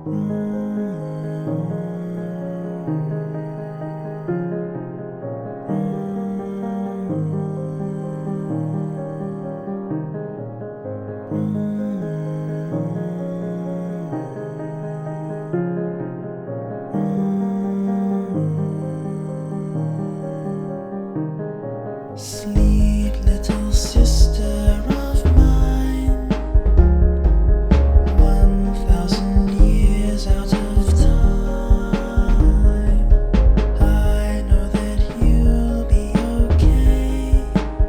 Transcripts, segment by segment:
Sleep, little sister of mine, 1,000 years out of time. I know that you'll be okay.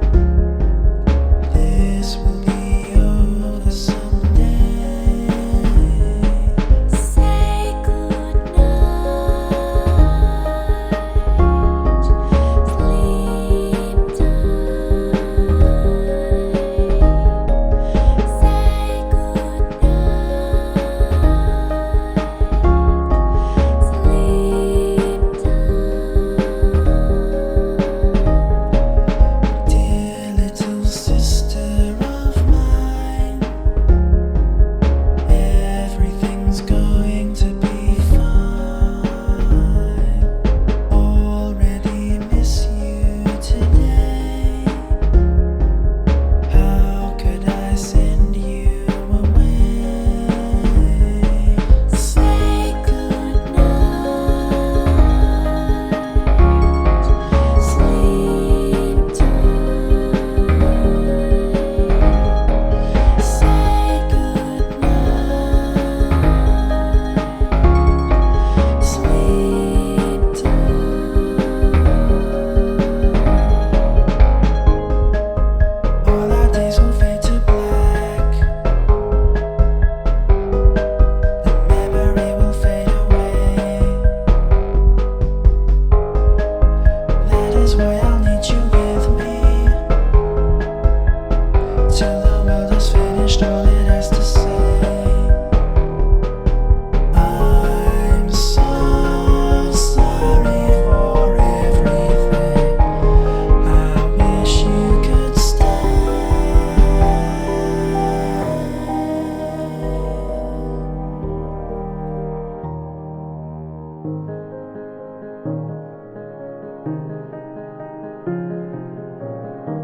This will be over someday. Say goodnight, sleep tight. Say goodnight, sleep tight. Dear little sister of mine, everything's going to be fine. Already miss you today. How could I send you away? Say goodnight, sleep tight. Say goodnight, sleep tight. All our days will fade to black. The memory will fade away. That is why I'll need you with me till the world has finished all it has to say. I'm so sorry for everything. I wish you could stay.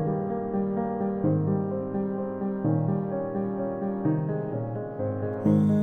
Mm.